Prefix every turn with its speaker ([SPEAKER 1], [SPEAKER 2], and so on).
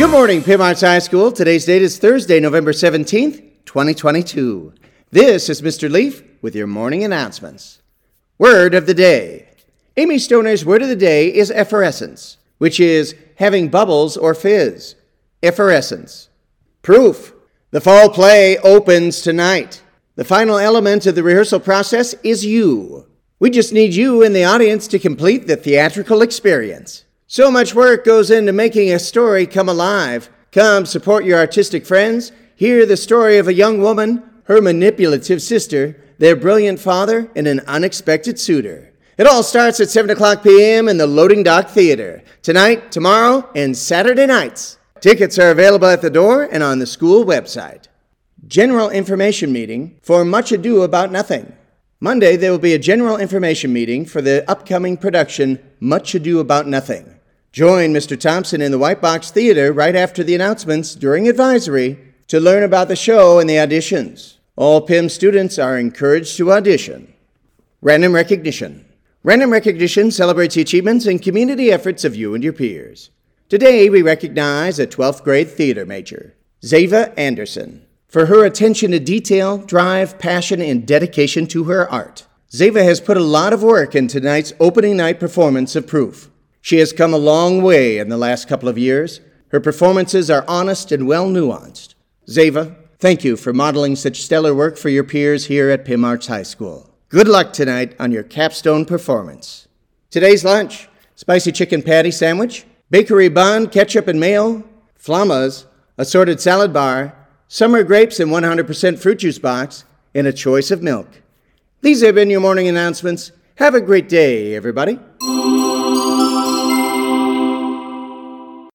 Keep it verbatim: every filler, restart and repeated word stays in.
[SPEAKER 1] Good morning, Pim Arts High School. Today's date is Thursday, November seventeenth, twenty twenty-two. This is Mister Leaf with your morning announcements. Word of the day. Amy Stoner's word of the day is effervescence, which is having bubbles or fizz. Effervescence. Proof. The fall play opens tonight. The final element of the rehearsal process is you. We just need you in the audience to complete the theatrical experience. So much work goes into making a story come alive. Come support your artistic friends. Hear the story of a young woman, her manipulative sister, their brilliant father, and an unexpected suitor. It all starts at seven o'clock p.m. in the Loading Dock Theater. Tonight, tomorrow, and Saturday nights. Tickets are available at the door and on the school website. General information meeting for Much Ado About Nothing. Monday, there will be a general information meeting for the upcoming production Much Ado About Nothing. Join Mister Thompson in the White Box Theater right after the announcements during advisory to learn about the show and the auditions. All P I M students are encouraged to audition. Random recognition. Random recognition celebrates the achievements and community efforts of you and your peers. Today, we recognize a twelfth grade theater major, Zava Anderson, for her attention to detail, drive, passion, and dedication to her art. Zava has put a lot of work in tonight's opening night performance of Proof. She has come a long way in the last couple of years. Her performances are honest and well-nuanced. Zava, thank you for modeling such stellar work for your peers here at P I M Arts High School. Good luck tonight on your capstone performance. Today's lunch, spicy chicken patty sandwich, bakery bun, ketchup and mayo, flamas, assorted salad bar, summer grapes and one hundred percent fruit juice box, and a choice of milk. These have been your morning announcements. Have a great day, everybody.